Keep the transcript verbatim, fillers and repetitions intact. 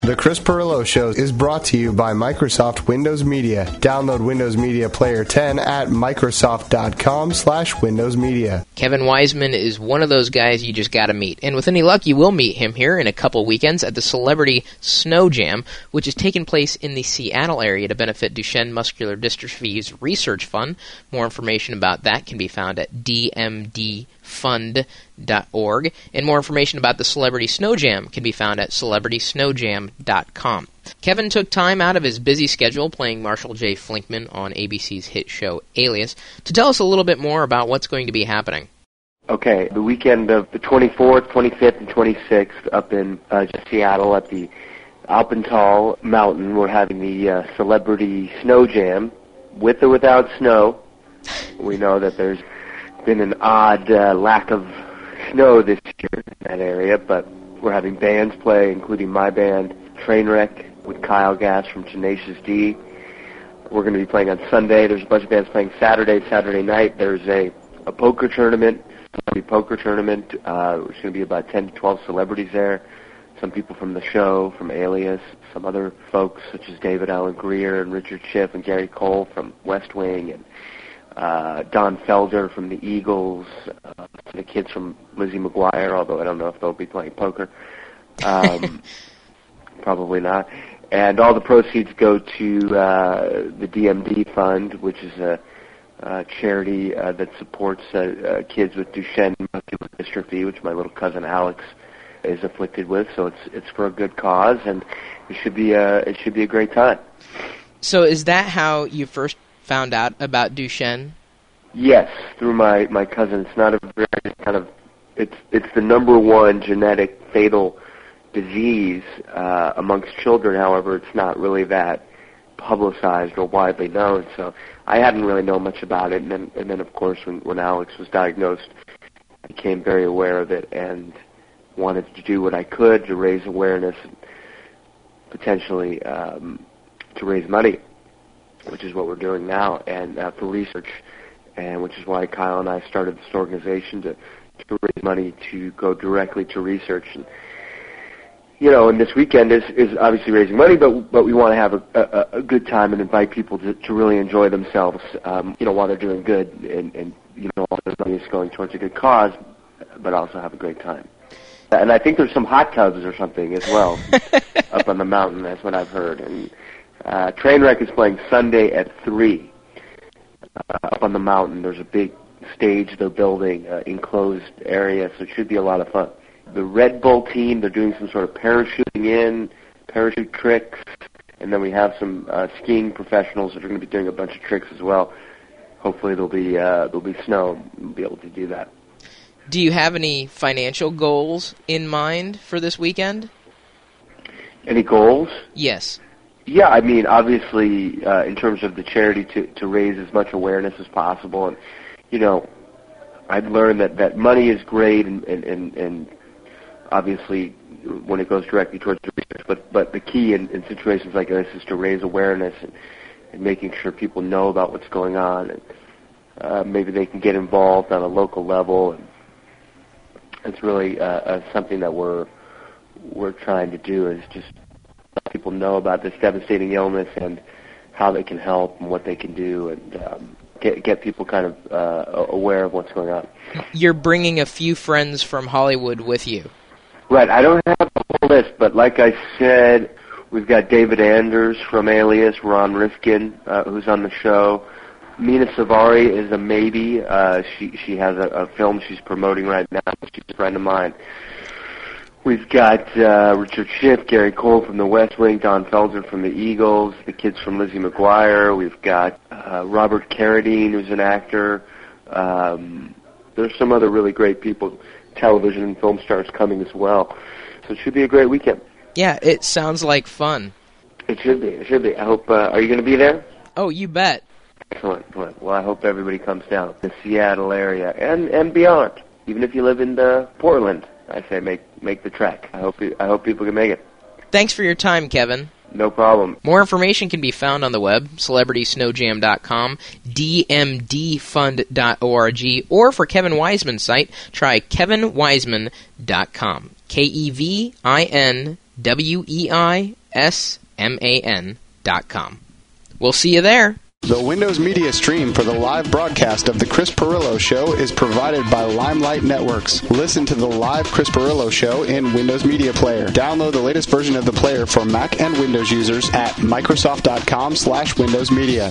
The Chris Pirillo Show is brought to you by Microsoft Windows Media. Download Windows Media Player ten at Microsoft.com slash Windows Media. Kevin Weisman is one of those guys you just gotta meet. And with any luck, you will meet him here in a couple weekends at the Celebrity Snow Jam, which is taking place in the Seattle area to benefit Duchenne Muscular Dystrophy's Research Fund. More information about that can be found at d m d fund dot org, and more information about the Celebrity Snow Jam can be found at celebrity snow jam dot com. Kevin took time out of his busy schedule playing Marshall J. Flinkman on A B C's hit show Alias to tell us a little bit more about what's going to be happening. Okay, the weekend of the twenty-fourth, twenty-fifth, and twenty-sixth up in uh, Seattle at the Alpental Mountain, we're having the uh, Celebrity Snow Jam, with or without snow. We know that there's been an odd uh, lack of snow this year in that area, but we're having bands play, including my band, Trainwreck, with Kyle Gass from Tenacious D. We're going to be playing on Sunday. There's a bunch of bands playing Saturday, Saturday night. There's a, a poker tournament, a poker tournament. Uh, there's going to be about ten to twelve celebrities there. Some people from the show, from Alias, some other folks such as David Alan Grier and Richard Schiff and Gary Cole from West Wing, and Uh, Don Felder from the Eagles, uh, the kids from Lizzie McGuire, although I don't know if they'll be playing poker. Um, probably not. And all the proceeds go to uh, the D M D Fund, which is a, a charity uh, that supports uh, uh, kids with Duchenne muscular dystrophy, which my little cousin Alex is afflicted with. So it's it's for a good cause, and it should be a it should be a great time. So is that how you first found out about Duchenne? Yes, through my, my cousin. It's not a very kind of, it's it's the number one genetic fatal disease uh, amongst children. However, it's not really that publicized or widely known. So I hadn't really known much about it. And then, and then of course, when, when Alex was diagnosed, I became very aware of it and wanted to do what I could to raise awareness and potentially um, to raise money, which is what we're doing now, and uh, for research, and which is why Kyle and I started this organization to, to raise money to go directly to research. And, you know, and this weekend is, is obviously raising money, but but we want to have a, a, a good time and invite people to, to really enjoy themselves, um, you know, while they're doing good, and, and you know, all the money is going towards a good cause, but also have a great time. And I think there's some hot tubs or something as well up on the mountain. That's what I've heard. And Uh, Trainwreck is playing Sunday at three uh, up on the mountain. There's a big stage they're building, uh, enclosed area, so it should be a lot of fun. The Red Bull team, they're doing some sort of parachuting in, parachute tricks, and then we have some uh, skiing professionals that are going to be doing a bunch of tricks as well. Hopefully there'll be, uh, there'll be snow, and we'll be able to do that. Do you have any financial goals in mind for this weekend? Any goals? Yes. Yeah, I mean, obviously, uh, in terms of the charity, to, to raise as much awareness as possible. And, you know, I've learned that, that money is great, and, and, and, and obviously when it goes directly towards the research, but, but the key in, in situations like this is to raise awareness and, and making sure people know about what's going on, and uh, maybe they can get involved on a local level. And it's really uh, uh, something that we're we're trying to do, is just let people know about this devastating illness and how they can help and what they can do, and um, get get people kind of uh, aware of what's going on. You're bringing a few friends from Hollywood with you. Right. I don't have the whole list, but like I said, we've got David Anders from Alias, Ron Rifkin, uh, who's on the show. Mina Savari is a maybe. Uh, she she has a, a film she's promoting right now. She's a friend of mine. We've got uh, Richard Schiff, Gary Cole from the West Wing, Don Felder from the Eagles, the kids from Lizzie McGuire. We've got uh, Robert Carradine, who's an actor. Um, there's some other really great people, television and film stars coming as well. So it should be a great weekend. Yeah, it sounds like fun. It should be. It should be. I hope. Uh, are you going to be there? Oh, you bet. Excellent. Excellent. Well, I hope everybody comes down to the Seattle area and and beyond. Even if you live in uh, Portland, I say make make the trek. I hope I hope people can make it. Thanks for your time, Kevin. No problem. More information can be found on the web, celebrity snow jam dot com, d m d fund dot org, or for Kevin Weisman's site, try kevin weisman dot com. K E V I N W E I S M A N dot com. We'll see you there. The Windows Media stream for the live broadcast of The Chris Pirillo Show is provided by Limelight Networks. Listen to the live Chris Pirillo Show in Windows Media Player. Download the latest version of the player for Mac and Windows users at Microsoft dot com slash Windows Media.